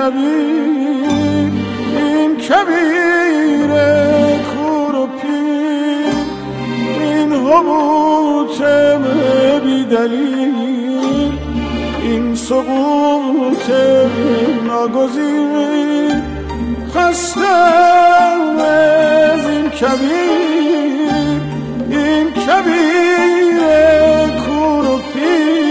کبیر، این کبیر کور و پیر، این حبوط بی دلیل، این سقوط ناگزیر، خستم از این کبیر، این کبیر کور و پیر.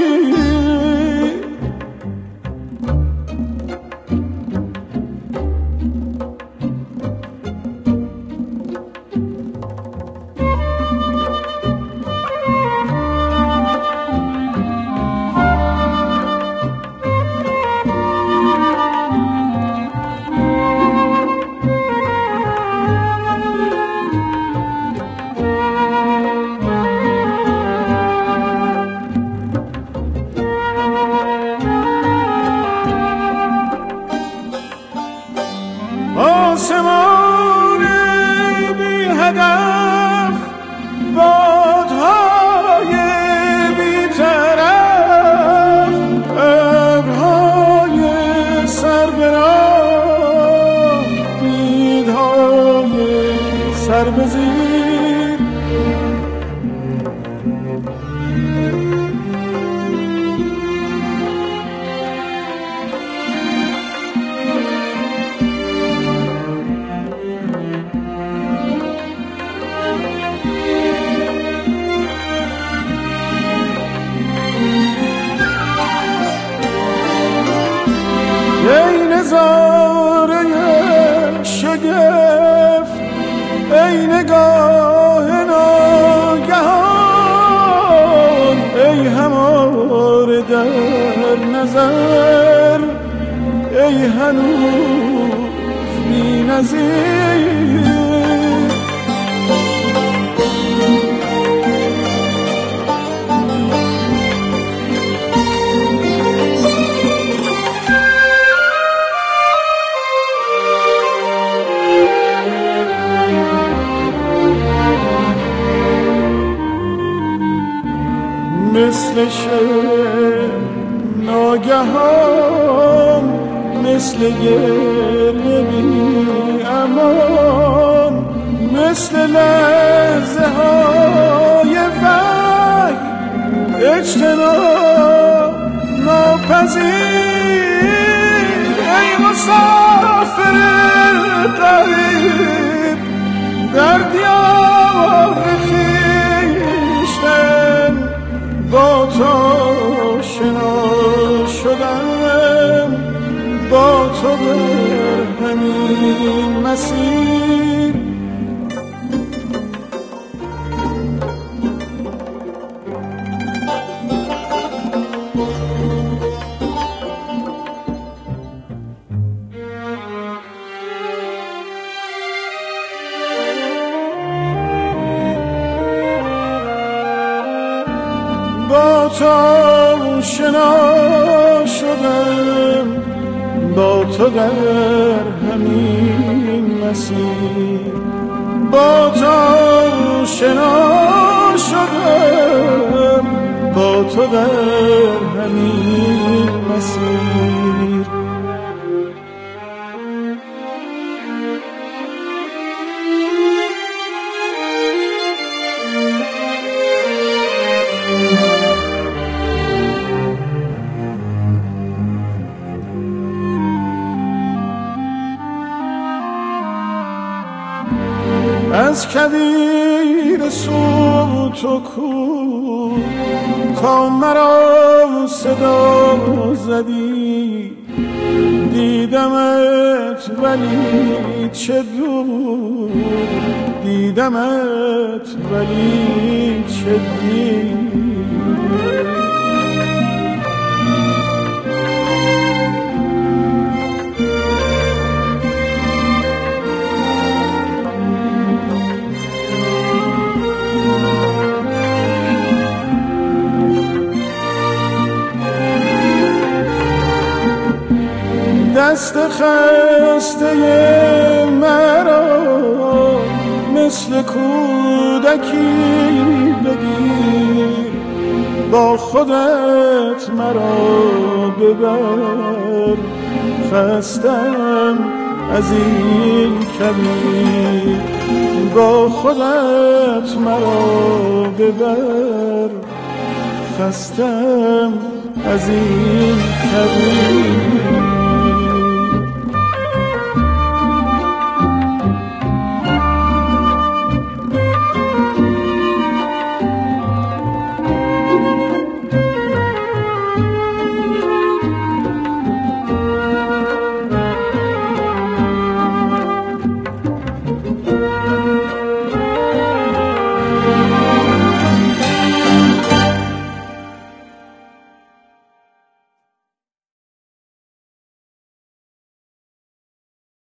آسمان بی هدف، بادهای بی طرف، ابرهای سر به راه، بیدهای سر به زیر. ای نظاره شگفت، ای نگاه ناگهان، ای هماره در نظر، ای هنوز بی نظیر. مثل شعر ناگهان، مثل گریه بی امان، مثل لحظه های وحی اجتناب ناپذیر. ای مسافر غریب در دیار خویشتن، با تو آشنا شدم، با تو در همین مسیر. با تو آشنا شدم، با تو در همین مسیر. با تو آشنا شدم، با تو در همین مسیر. از کویر صوت و کوه تا مرا صدا زدی، دیدمت ولی چه دور، دیدمت ولی چه دیر. دست خسته مرا مثل کودکی بگیر، با خودت مرا ببر، خستم از این کبیر، با خودت مرا ببر، خستم از این کبیر.